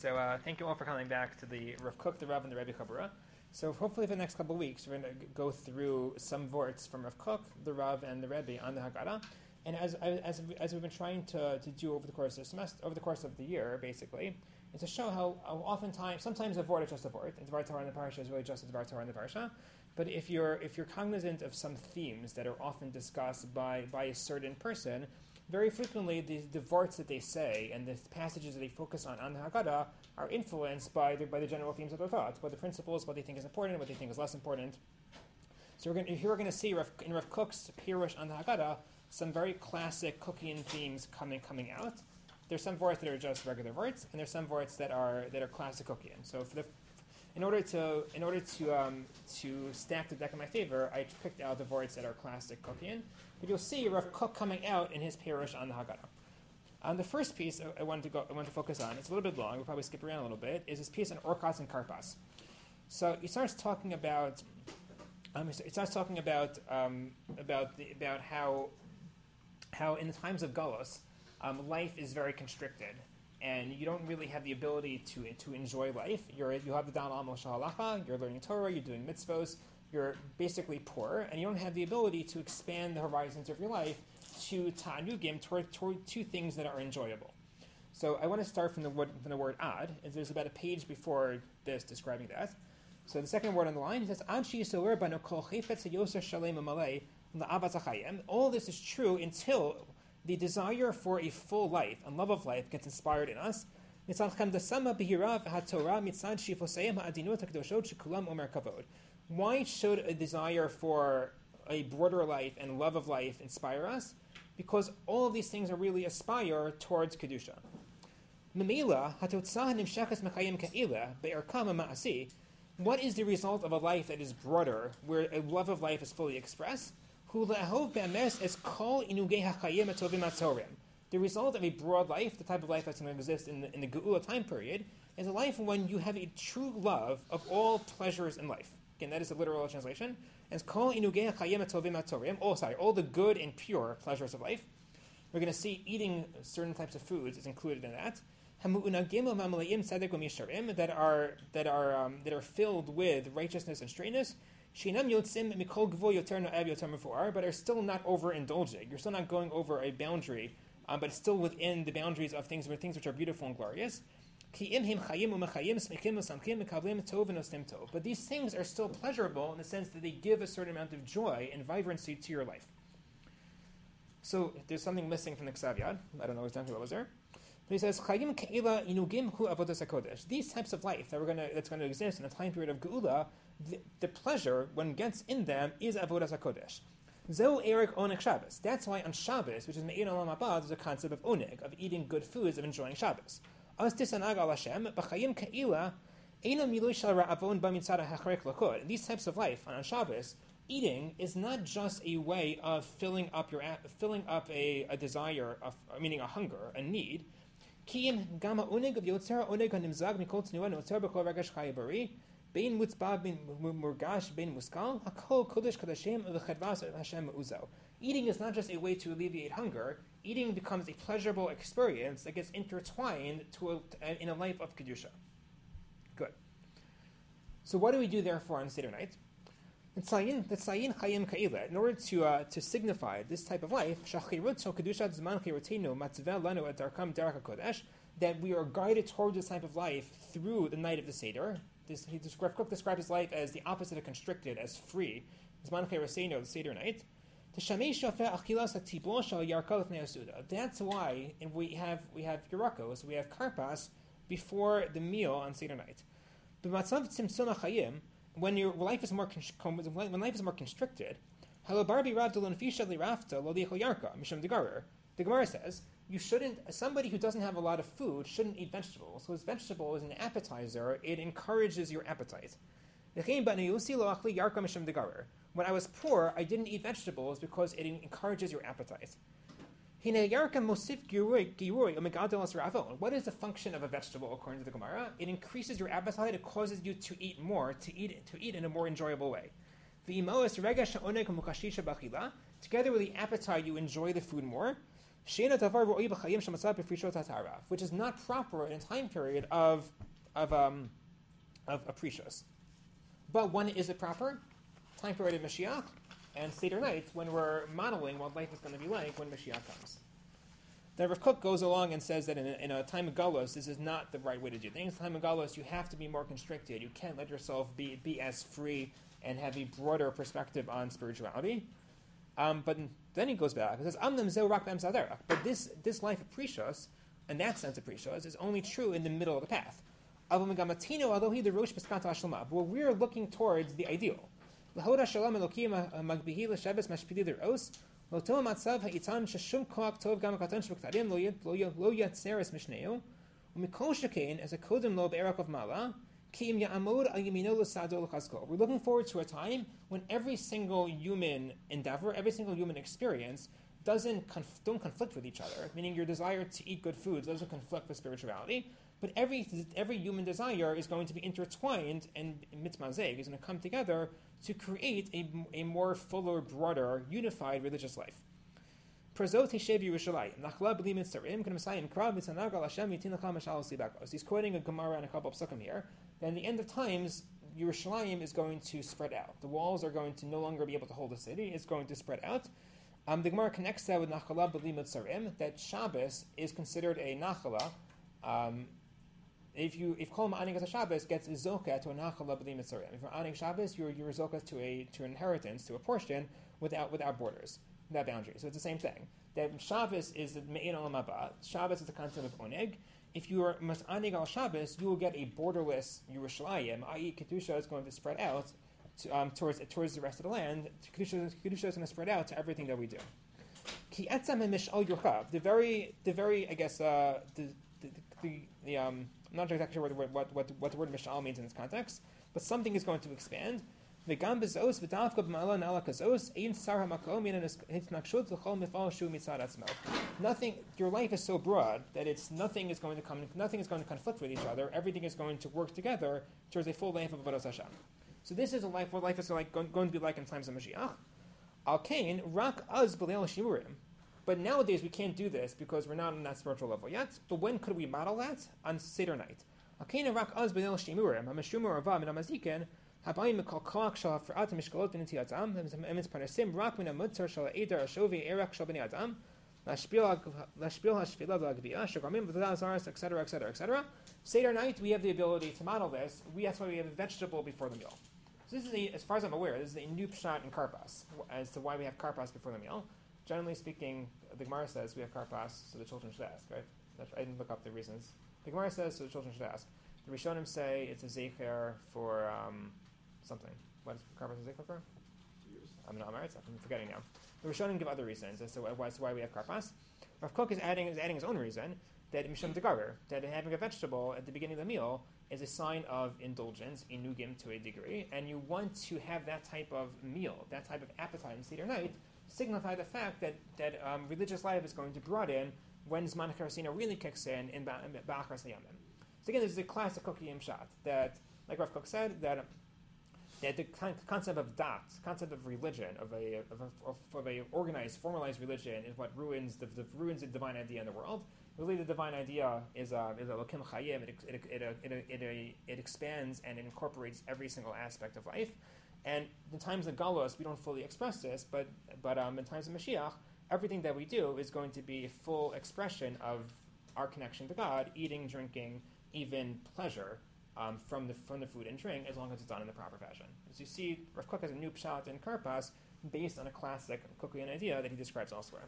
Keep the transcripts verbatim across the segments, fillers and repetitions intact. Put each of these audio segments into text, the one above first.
So uh, thank you all for coming back to the Rav Kook, the Rav, and the Rebbe Chabura. So hopefully for the next couple of weeks, we're going to go through some vorts from Rav Kook, the Rav, and the Rebbe on the Haggadah. And as as as we've been trying to, to do over the course of the semester, over the course of the year, basically, is to show how, how oftentimes, sometimes a vort is just a vort, and Dvar Torah in the parsha is really just a Dvar Torah in the parsha. But if you're if you're cognizant of some themes that are often discussed by by a certain person, very frequently the, the vorts that they say and the passages that they focus on on the Haggadah are influenced by the, by the general themes of their thoughts, by the principles, what they think is important, what they think is less important. So we're going, here we're going to see Rav, in Rav Kook's Pirush on the Haggadah some very classic Cookian themes coming coming out. There's some vorts that are just regular vorts, and there's some vorts that are that are classic Cookian. So for the In order to in order to um, to stack the deck in my favor, I picked out the vorts that are classic Cookian. But you'll see Rav Kook coming out in his Pirush on the Haggadah. On the first piece I, I wanted to go I wanted to focus on, it's a little bit long, we'll probably skip around a little bit, is this piece on Orkas and Karpas. So he starts talking about um, he starts talking about um, about the, about how how in the times of Galus, um, life is very constricted. And you don't really have the ability to to enjoy life. You're you have the Dan Al Moshe Halacha, you're learning Torah, you're doing mitzvos, you're basically poor, and you don't have the ability to expand the horizons of your life to ta'anugim, toward, toward two things that are enjoyable. So I want to start from the word, from the word ad, as there's about a page before this describing that. So the second word on the line, he says, Ad she'yisorer bano kol chayfetz hayoser shalem u'malei la'avat hachayim. All this is true until the desire for a full life and love of life gets inspired in us. Why should a desire for a broader life and love of life inspire us? Because all of these things are really aspire towards Kedusha. What is the result of a life that is broader, where a love of life is fully expressed? The result of a broad life, the type of life that's going to exist in the, in the Geula time period, is a life when you have a true love of all pleasures in life. Again, that is a literal translation. And it's kol inugei hachayim atovim atorem. Oh, sorry, all the good and pure pleasures of life. We're going to see eating certain types of foods is included in that. That are that are um, that are filled with righteousness and straightness. But are still not overindulging. You're still not going over a boundary, um, but it's still within the boundaries of things, things which are beautiful and glorious. But these things are still pleasurable in the sense that they give a certain amount of joy and vibrancy to your life. So there's something missing from the Ksav Yad. I don't know exactly what was there. But he says, these types of life that we're gonna that's going to exist in the time period of Geula, the, the pleasure, when it gets in them, is Avodas HaKodesh. Zeu Erik Oneg Shabbos. That's why on Shabbos, which is Me'in Olam Haba, there's a concept of Oneg, of eating good foods, of enjoying Shabbos. As Tisanag al Hashem, B'chayim Ke'ila, Eino Milui Shal Ra'avon B'mitzad HaCharek Lakod. In these types of life, on Shabbos, eating is not just a way of filling up your filling up a, a desire, of, meaning a hunger, a need. Bein mutzbah, bein murgash, bein muskal, hakol kodesh kodashim v'chadvas Hashem uzel. Eating is not just a way to alleviate hunger. Eating becomes a pleasurable experience that gets intertwined to a, in a life of kedusha. Good. So what do we do therefore on Seder night? In order to uh, to signify this type of life, that we are guided towards this type of life through the night of the Seder. This, he described, Kook described his life as the opposite of constricted, as free. The Seder night. That's why and we have we have Yerakos, we have Karpas before the meal on Seder night. When your life is more when life is more constricted, the Gemara says you shouldn't. Somebody who doesn't have a lot of food shouldn't eat vegetables. Because vegetable is an appetizer; it encourages your appetite. When I was poor, I didn't eat vegetables because it encourages your appetite. What is the function of a vegetable according to the Gemara? It increases your appetite. It causes you to eat more, to eat to eat in a more enjoyable way. Together with the appetite, you enjoy the food more. which is not proper in a time period of of um, of aprecious. But when is it proper? Time period of Mashiach and Seder night, when we're modeling what life is going to be like when Mashiach comes. Then Rav Kook goes along and says that in a, in a time of Galus, this is not the right way to do things. In a time of Galus, you have to be more constricted. You can't let yourself be be as free and have a broader perspective on spirituality. Um, but then he goes back and says, Amnam zeu rak b'em zaderach. But this this life of Precious, in that sense of Precious, is only true in the middle of the path. But we're looking towards the ideal. We're looking forward to a time when every single human endeavor, every single human experience doesn't conf- don't conflict with each other, meaning your desire to eat good foods doesn't conflict with spirituality, but every every human desire is going to be intertwined and mitzmazeg is going to come together to create a, a more fuller, broader, unified religious life. He's quoting a Gemara and a couple of psukim here. That in the end of times, Yerushalayim is going to spread out. The walls are going to no longer be able to hold the city. It's going to spread out. Um, the Gemara connects that with Nachala B'limud Sarim, that Shabbos is considered a Nachala. Um, if you if Kol Ma'aning as a Shabbos gets Zoka to a Nachala B'limud Sarim. If you're Aning Shabbos, you're, you're Zoka to a to an inheritance, to a portion, without without borders, without boundaries. So it's the same thing. That Shabbos is the Me'in Olam Haba. Shabbos is the concept of Oneg. If you are Mas'anig al Shabbos, you will get a borderless Yerushalayim, that is. Kedusha is going to spread out to, um, towards towards the rest of the land. Kedusha, Kedusha is going to spread out to everything that we do. Ki etzam mishal yurchav. The very, the very, I guess, uh, the, the, the, the um, I'm not exactly sure what, what, what, what the word mishal means in this context, but something is going to expand. V'gam bezos v'davka b'ma'ala na'ala kazos ein sar ha'makom yin hitnakshut l'chol mifal shu mitzad atzmo. Nothing. Your life is so broad that it's nothing is going to come. Nothing is going to conflict with each other. Everything is going to work together towards a full life of Avodas Hashem. So this is a life. What life is like going, going to be like in times of Mashiach. Al kain rak az b'leil shimurim. But nowadays we can't do this because we're not on that spiritual level yet. But when could we model that? On Seder night. Al kain rak az b'leil shimurim. Hamashumur ava min hamazikin. Habayim mikol koach shal hafra'at mishkalot b'niti adam. Emetz panasim rak min hamutzar shal eder hashovi erak shal b'nei adam. Lashpil hashvila v'agbiya shagamim v'dazaras, et cetera, et cetera, et cetera. Seder night, we have the ability to model this. We that's why we have a vegetable before the meal. So this is, a, as far as I'm aware, this is a new pshat in karpas as to why we have karpas before the meal. Generally speaking, the Gemara says we have karpas so the children should ask, right? That's, I didn't look up the reasons. The Gemara says so the children should ask. The Rishonim say it's a zecher for um, something. What is karpas a zecher for? I'm not married, I'm forgetting now. The Rishonim give other reasons as to why, as to why we have karpas. Rav Kook is adding is adding his own reason that Mishum Degarer, that having a vegetable at the beginning of the meal is a sign of indulgence, inugim to a degree, and you want to have that type of meal, that type of appetite on Seder night, signify the fact that that um, religious life is going to broaden when Zman Charasina really kicks in in Ba'achras Hayamim. So again, this is a classic Kookiyim shot that, like Rav Kook said, that that the con- concept of dat, concept of religion, of a of a, of, of a organized, formalized religion, is what ruins the, the ruins the divine idea in the world. Really, the divine idea is a is a lokim chayim. It it it, it, it, it it expands and it incorporates every single aspect of life. And in times of Galus, we don't fully express this, but but um, in times of Mashiach, everything that we do is going to be a full expression of our connection to God, eating, drinking, even pleasure. Um, from the from the food and drink, as long as it's done in the proper fashion. As you see, Rav Kook has a new pshat in karpas based on a classic Kookian idea that he describes elsewhere.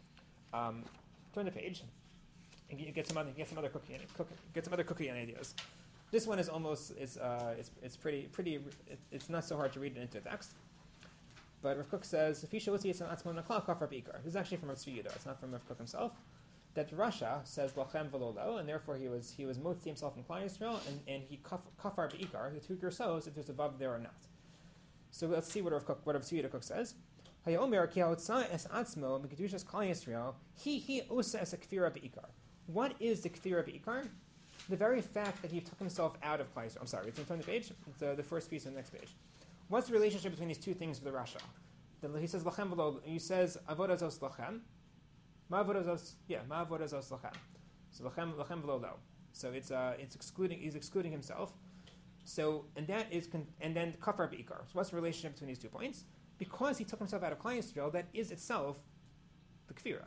Um, turn the page and you get some other get some other Kookian get some other Kookian ideas. This one is almost it's uh, it's it's pretty pretty it, it's not so hard to read it into text. But Rav Kook says, this is actually from Rav Tzvi Yehuda. It's not from Rav Kook himself. That Rasha says lachem v'lo, and therefore he was he was motzi himself in Klal Yisrael, and, and he kafar beikar, the two yourselves if there's a vav there or not. So let's see what Rav Kook, what Rav Tzvi Yehuda says. Hayomer ki haotza es atzmo mikedushas Klal Yisrael he he osa es a kfira beikar. What is the kfira beikar? The very fact that he took himself out of Klal Yisrael. I'm sorry, it's in front of the page. It's uh, the first piece on the next page. What's the relationship between these two things for the Rasha? The, he says lachem v'lo. He says avodah zos lachem. Ma'avodas, yeah, ma'avodas lachem. So lachem lachem v'lo lo. So it's uh it's excluding he's excluding himself. So and that is con- and then kafar beikar. So what's the relationship between these two points? Because he took himself out of Klal Yisrael, that is itself the kfira.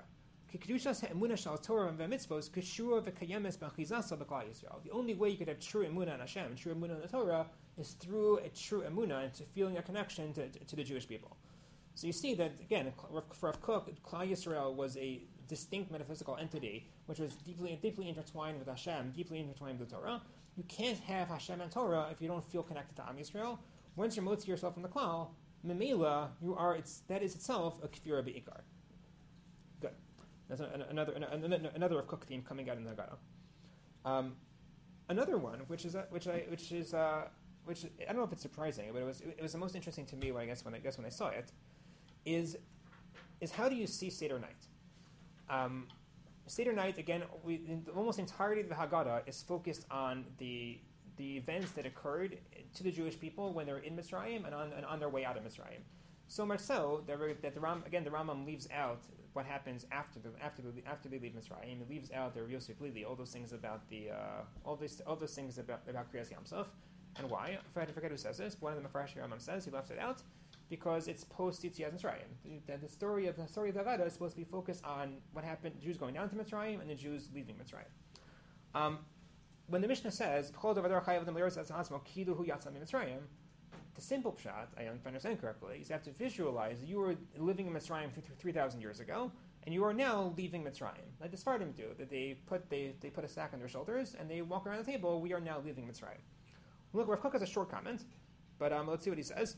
The only way you could have true emunah in Hashem, true emunah in the Torah, is through a true emunah, into feeling a connection to, to, to the Jewish people. So you see that, again, for Rav Kook, Klal Yisrael was a distinct metaphysical entity, which was deeply deeply intertwined with Hashem, deeply intertwined with the Torah. You can't have Hashem and Torah if you don't feel connected to Am Yisrael. Once you're motzi yourself from the Klal, Memela, you are, it's, that is itself a kfira be'ikar. Good. That's another another another Rav Kook theme coming out in the Haggadah. Um, another one, which is a, which I which is uh, which I don't know if it's surprising, but it was it was the most interesting to me. When I guess when I guess when I saw it, is is how do you see Seder night? Um, Seder night again. We, in the, almost entirety of the Haggadah is focused on the the events that occurred to the Jewish people when they were in Mitzrayim and on, and on their way out of Mitzrayim. So much so that, that the Ram, again the Rambam leaves out what happens after the after the, after they leave Mitzrayim. He leaves out the Yosef Lili, all those things about the uh, all these all those things about about Kriyas Yamsuf, and why? I forget who says this. One of the Mefarashi Rambam says he left it out because it's post Yetzias Mitzrayim. The, the story of the story of the Haggadah is supposed to be focused on what happened: Jews going down to Mitzrayim and the Jews leaving Mitzrayim. Um, when the Mishnah says the simple pshat, I don't understand correctly, is you have to visualize that you were living in Mitzrayim three thousand years ago, and you are now leaving Mitzrayim. Like the Sfardim do, that they put they, they put a sack on their shoulders and they walk around the table. We are now leaving Mitzrayim. Look, Rav Kook has a short comment, but um, let's see what he says.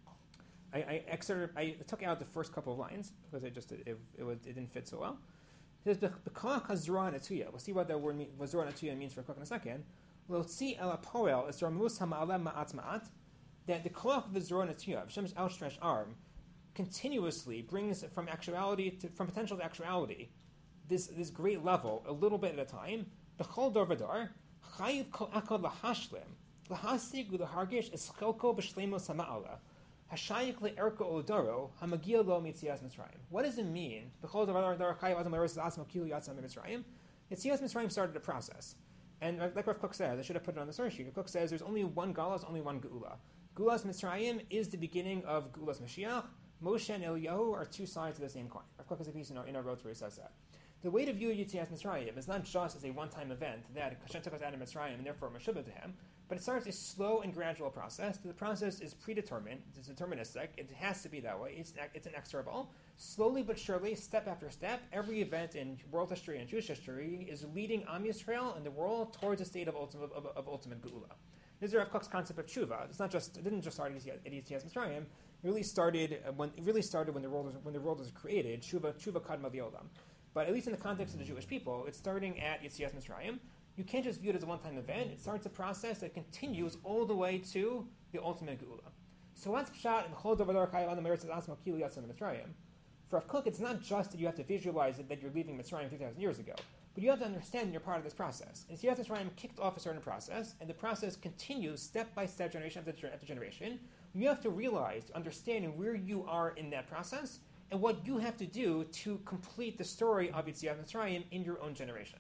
I, I, excerpted, I took out the first couple of lines because it just it, it, it, was, it didn't fit so well. He says, "B'koach hazrua natuya." We'll see what that word hazrua natuya means for Rav Kook in a second. Lotzi el apoel es ramus hama'alem ma'at ma'at. That the koach of the Zorah Natiyah, Hashem's outstretched arm, continuously brings from actuality to, from potential to actuality this this great level, a little bit at a time. B'chol dor v'dor, chayiv kol akol lahashlim, lahasig u'lahargish eschelko b'shleimos hama'ala, hashayik le'erko odoro, hamagil lo mitzias Mitzrayim. What does it mean? B'chol dor v'dor, chayiv adam l'eros asma kilu yatzam Mitzrayim. Yetzias Mitzrayim started a process. And like Rav Kook says, I should have put it on the source sheet. Rav Kook says there's only one Galas, only one Geula. Gulas Mitzrayim is the beginning of Gulas Mashiach. Moshe and Eliyahu are two sides of the same coin. Rav Kook has a piece in our, in our road where he says that. The way to view Yetzias Mitzrayim is not just as a one-time event that Hashem took us out of Mitzrayim and therefore Meshubah to him, but it starts a slow and gradual process. The process is predetermined, it's deterministic, it has to be that way, it's, it's inexorable. Slowly but surely, step after step, every event in world history and Jewish history is leading Am Yisrael and the world towards a state of ultimate, of, of ultimate Geula. This is Rav Kook's concept of tshuva. It's not just it didn't just start at Yetzias Mitzrayim. It really started when it really started when the world was when the world was created. Tshuva tshuva kadma v'olam. But at least in the context of the Jewish people, it's starting at Yetzias Mitzrayim. You can't just view it as a one-time event. It starts a process that continues all the way to the ultimate geula. So what's pshat in Chol Dovador Chayil Adam Eretz Asma Kilu Yatzam Mitzrayim? For Rav Kook, it's not just that you have to visualize it, that you're leaving Mitzrayim three thousand years ago. But you have to understand you're part of this process. And Yetzias Mitzrayim kicked off a certain process, and the process continues step by step, generation after, after generation. You have to realize, understanding where you are in that process, and what you have to do to complete the story of Yetzias Mitzrayim in your own generation.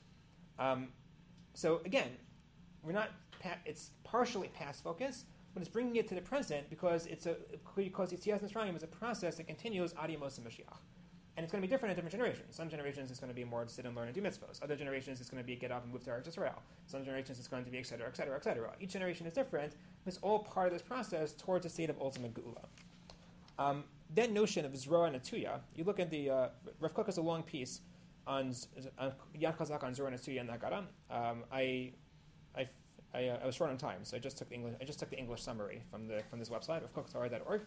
Um, so again, we're not. Pa- it's partially past focus, but it's bringing it to the present because it's a because Yetzias Mitzrayim is a process that continues ad yemos Mashiach. And it's going to be different in different generations. Some generations it's going to be more to sit and learn and do mitzvahs. Other generations it's going to be get up and move to Eretz Yisrael. Some generations it's going to be et cetera, et cetera, et cetera. Each generation is different. It's all part of this process towards a state of ultimate geula. Um, that notion of Zroa Natuya, you look at the uh, Rav Kook has a long piece on uh, Yad Chazak on Zroa Natuya and Haggadah. Um, I, I, I, uh, I was short on time, so I just took the English. I just took the English summary from the from this website of kook torah dot org.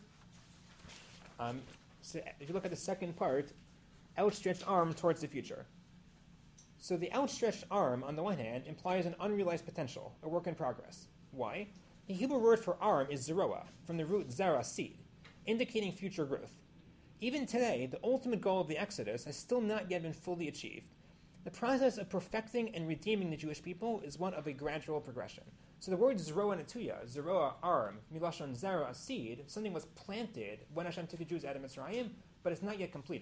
Um, So if you look at the second part, outstretched arm towards the future. So the outstretched arm, on the one hand, implies an unrealized potential, a work in progress. Why? The Hebrew word for arm is zeroah, from the root zera, seed, indicating future growth. Even today, the ultimate goal of the Exodus has still not yet been fully achieved. The process of perfecting and redeeming the Jewish people is one of a gradual progression. So the word zeroah natuya, zeroah, arm, milashon zera, seed, something was planted when Hashem took the Jews out of Mitzrayim, but it's not yet completed.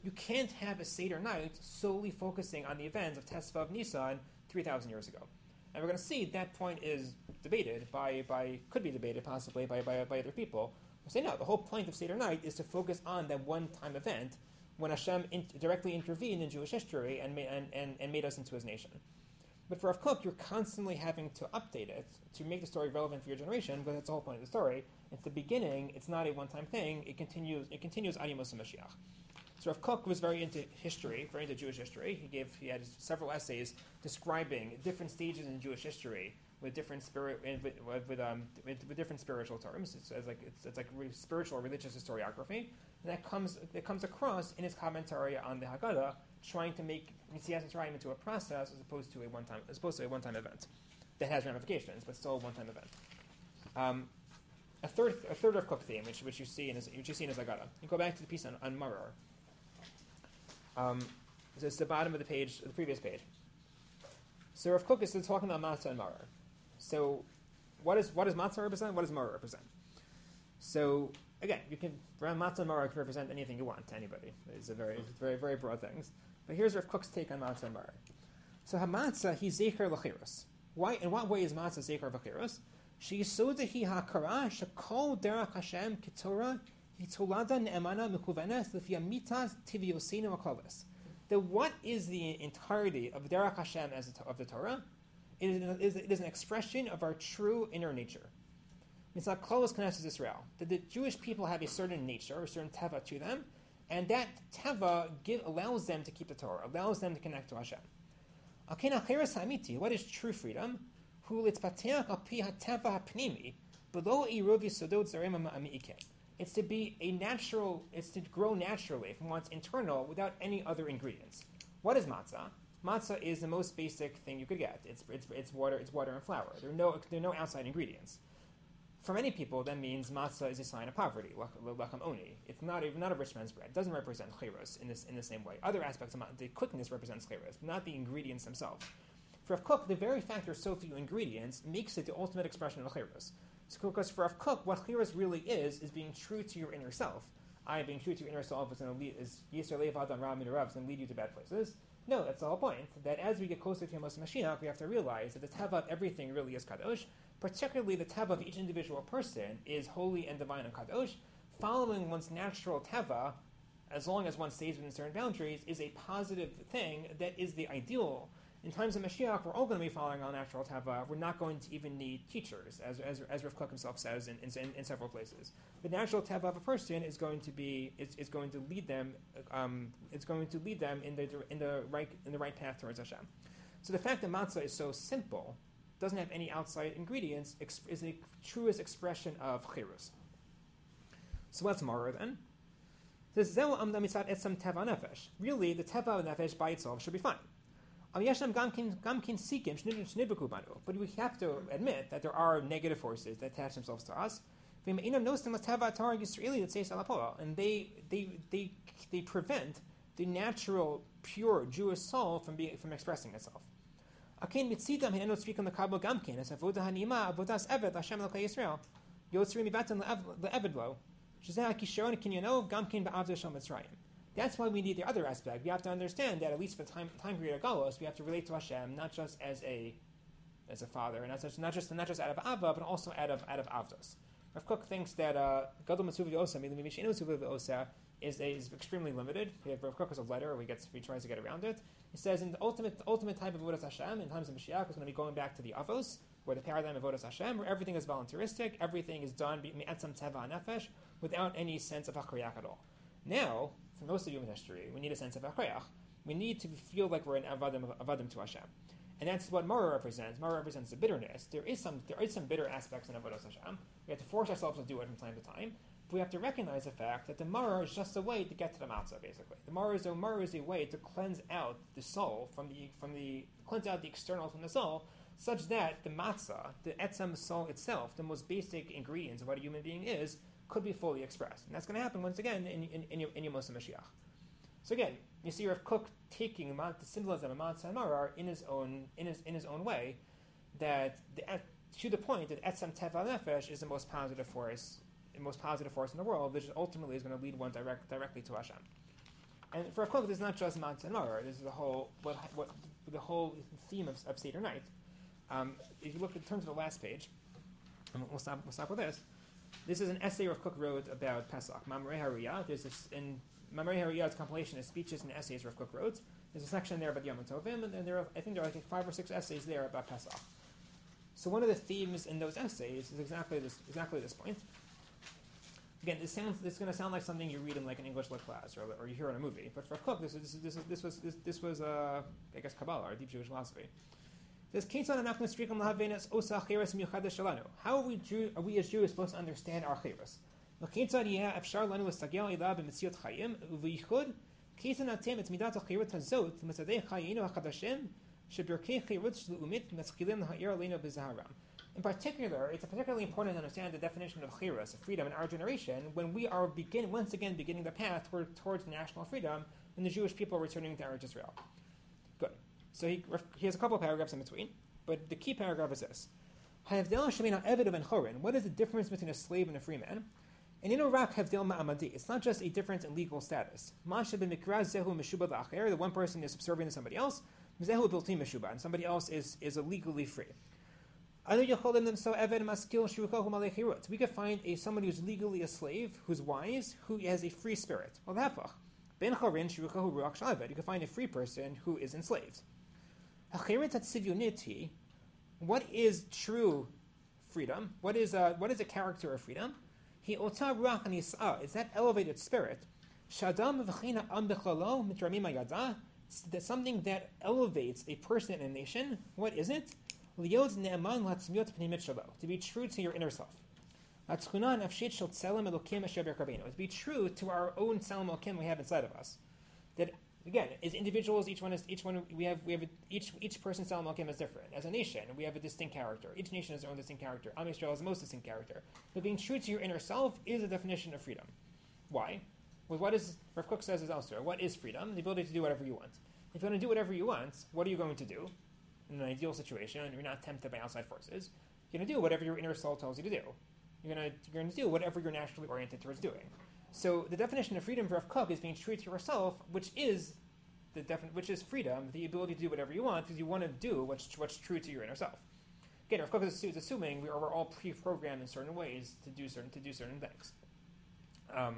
you can't have a Seder night solely focusing on the events of Tesvav of Nisan three thousand years ago. And we're going to see that point is debated by, by could be debated possibly by, by, by other people. We'll say no, the whole point of Seder night is to focus on that one-time event when Hashem in, directly intervened in Jewish history and, ma- and, and, and made us into his nation. But for Rav Kook, you're constantly having to update it to make the story relevant for your generation, because that's the whole point of the story. It's the beginning, it's not a one-time thing, it continues it continues Adi Musa Mashiach. So Rav Kook was very into history, very into Jewish history. He gave he had several essays describing different stages in Jewish history with different spirit with with, with, um, with, with different spiritual terms. It's, it's like it's, it's like re- spiritual or religious historiography, and that comes that comes across in his commentary on the Haggadah, trying to make Yetzias Mitzrayim into a process as opposed to a one time as opposed to a one time event that has ramifications, but still a one time event. Um, a third a third Rav Kook theme, which which you see in his, which you see in his Haggadah. You go back to the piece on, on Maror. Um, so it's the bottom of the page, the previous page. So Rav Kook is still talking about matzah and maror. So what is what does matzah represent? What does maror represent? So again, you can matzah and maror can represent anything you want to anybody. It's a very, it's very, very broad things. But here's Rav Kook's take on matzah and maror. So hamatzah he zecher l'chirus. Why? In what way is matzah zecher l'chirus? She yisoda hi hakara shekol derech Hashem ketorah. The what is the entirety of Derech Hashem as a, of the Torah? It is, it is an expression of our true inner nature. It's not Klolos Knesset Israel. That the Jewish people have a certain nature, a certain teva to them, and that teva give, allows them to keep the Torah, allows them to connect to Hashem. What is true freedom? It's to be a natural, it's to grow naturally from what's internal without any other ingredients. What is matzah? Matzah is the most basic thing you could get. It's, it's, it's water, it's water and flour. There are no, there are no outside ingredients. For many people, that means matzah is a sign of poverty, lachem oni. It's not a, not a rich man's bread. It doesn't represent chayros in this in the same way. Other aspects of matzah, the quickness represents chayros, not the ingredients themselves. For Rav Kook, the very fact there's so few ingredients makes it the ultimate expression of chayros. So, because for Rav Kook, what chayros really is, is being true to your inner self. I, being true to your inner self, is going to lead, is Yisrael Levad on Ram Rav, is going to lead you to bad places. No, that's the whole point. That as we get closer to Yemos Mashiach, we have to realize that the teva of everything really is kadosh. Particularly, the teva of each individual person is holy and divine and kadosh. Following one's natural teva, as long as one stays within certain boundaries, is a positive thing that is the ideal. In times of Mashiach, we're all going to be following our natural teva. We're not going to even need teachers, as as, as Rav Kook himself says in, in, in several places. The natural teva of a person is going to be is, is going to lead them. Um, it's going to lead them in the in the right in the right path towards Hashem. So the fact that matzah is so simple, doesn't have any outside ingredients, ex- is the truest expression of chirus. So what's maror then? This zeu amda mitzad etzem teva nefesh. Really, the teva nefesh by itself should be fine. But we have to admit that there are negative forces that attach themselves to us, and they they they they prevent the natural, pure Jewish soul from being from expressing itself. That's why we need the other aspect. We have to understand that at least for the time, time period of Galus, we have to relate to Hashem not just as a as a father, and not just not just not just out of Ava, but also out of out of Avdos. Rav Kook thinks that Gadol Matzuvi Osa, meaning Mishinu Matzuvi Osa, is is extremely limited. Rav Kook has a letter where he gets he tries to get around it. He says in the ultimate the ultimate type of Avodas Hashem in times of Mashiach is going to be going back to the Avos, where the paradigm of Avodas Hashem, where everything is voluntaristic, everything is done Me'etzam Teva Nefesh, without any sense of Hachriach at all. Now, for most of human history, we need a sense of Hachriach. We need to feel like we're an avadim, avadim to Hashem. And that's what maror represents. Maror represents the bitterness. There is some there is some bitter aspects in Avodas Hashem. We have to force ourselves to do it from time to time. But we have to recognize the fact that the maror is just a way to get to the matzah, basically. The maror is a maror is a way to cleanse out the soul from the from the cleanse out the external from the soul, such that the matzah, the etzem soul itself, the most basic ingredients of what a human being is, could be fully expressed. And that's going to happen once again in in, in, in Yemos Mashiach. So again, you see Rav Kook taking the symbolism of matzah and maror in his own in his in his own way, that the, to the point that etzem teva nefesh is the most positive force, the most positive force in the world, which ultimately is going to lead one direct directly to Hashem. And for a Kook, this is not just Matzah and Maror. This is the whole what, what the whole theme of, of Seder night. Um, if you look in terms of the last page, and we'll stop. We'll stop with this. This is an essay Rav Kook wrote about Pesach. Mamrei Hariyah. There's this in Mamrei Hariyah's compilation of speeches and essays Rav Kook wrote. There's a section there about Yom Tovim, and then there are, I think there are like five or six essays there about Pesach. So one of the themes in those essays is exactly this. Exactly this point. Again, this sounds. This is going to sound like something you read in like an English lit class or, or you hear in a movie. But for Rav Kook, this is this is, this, is, this was this, this was uh, I guess Kabbalah or deep Jewish philosophy. It says, how are we, Jew, are we as Jews supposed to understand our chayros? In particular, it's particularly important to understand the definition of chayros, of freedom, in our generation, when we are begin once again beginning the path toward, towards national freedom, and the Jewish people are returning to Eretz Israel. Good. So he, he has a couple of paragraphs in between, but the key paragraph is this. What is the difference between a slave and a free man? And it's not just a difference in legal status. The one person is subservient to somebody else, and somebody else is, is illegally free. We could find a somebody who's legally a slave, who's wise, who has a free spirit. Well, you can find a free person who is enslaved. What is true freedom? What is a, what is a character of freedom? It's that elevated spirit. That's something that elevates a person and a nation. What is it? To be true to your inner self. To be true to our own Tselem Elokim we have inside of us. That again, as individuals, each one is each one we have we have a, each each person's Tselem Elokim is different. As a nation, we have a distinct character. Each nation has their own distinct character. Am Yisrael has the most distinct character. But being true to your inner self is a definition of freedom. Why? Well, what is Rav Kook says is elsewhere. What is freedom? The ability to do whatever you want. If you want to do whatever you want, what are you going to do? In an ideal situation, you're not tempted by outside forces. You're going to do whatever your inner soul tells you to do. You're going to you're going to do whatever you're naturally oriented towards doing. So the definition of freedom for Rav Kook is being true to yourself, which is the defi- which is freedom, the ability to do whatever you want, because you want to do what's what's true to your inner self. Again, Rav Kook is, is assuming we are we're all pre-programmed in certain ways to do certain to do certain things. Um,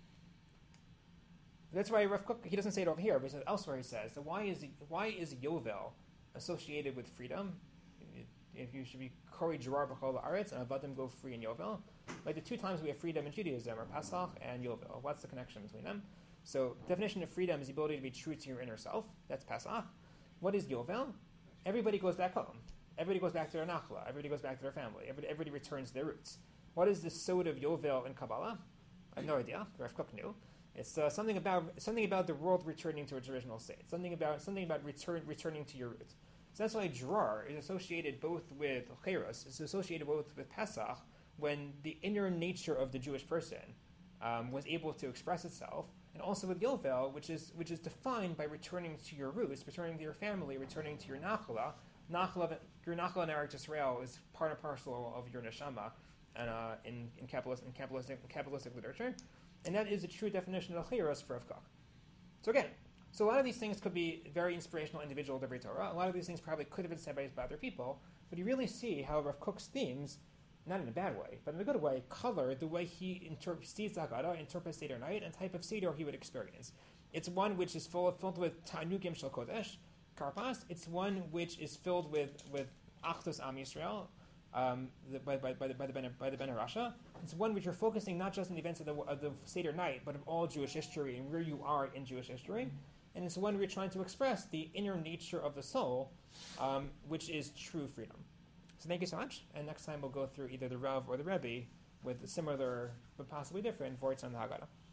that's why Rav Kook, he doesn't say it over here, but he says, elsewhere he says that why is why is Yovel associated with freedom? If you should be Kori Gerar B'chol Haaretz and Avadim go free in Yovel. Like the two times we have freedom in Judaism are Pesach and Yovel. What's the connection between them? So definition of freedom is the ability to be true to your inner self. That's Pesach. What is Yovel? Everybody goes back home. Everybody goes back to their nachla. Everybody goes back to their family. Everybody, everybody returns to their roots. What is the sod of Yovel in Kabbalah? I have no idea. Rav Kook knew. It's uh, something about something about the world returning to its original state. Something about something about return returning to your roots. So that's why Gerar is associated both with Chayros, it's associated both with Pesach, when the inner nature of the Jewish person um, was able to express itself, and also with Yovel, which is which is defined by returning to your roots, returning to your family, returning to your Nachla. Nachla, your Nachla in Eretz Yisrael is part and parcel of your Neshama, and uh, in in Kabbalistic in Kabbalistic, in Kabbalistic literature, and that is a true definition of Chayros for Rav Kook. So again. So a lot of these things could be very inspirational individual Divrei Torah. A lot of these things probably could have been said by, by other people, but you really see how Rav Kook's themes, not in a bad way, but in a good way, color the way he interprets sees Haggadah, interprets Seder night, and type of Seder he would experience. It's one which is full, filled with Ta'anugim Shel Kodesh, Karpas. It's one which is filled with with Achdus Am Yisrael, um, the, by, by, by the by the Ben, by the Ben Rasha. It's one which you're focusing not just on the events of the, of the Seder night, but of all Jewish history and where you are in Jewish history. And it's one we're trying to express the inner nature of the soul, um, which is true freedom. So thank you so much. And next time we'll go through either the Rav or the Rebbe with similar, but possibly different, Vorts on the Haggadah.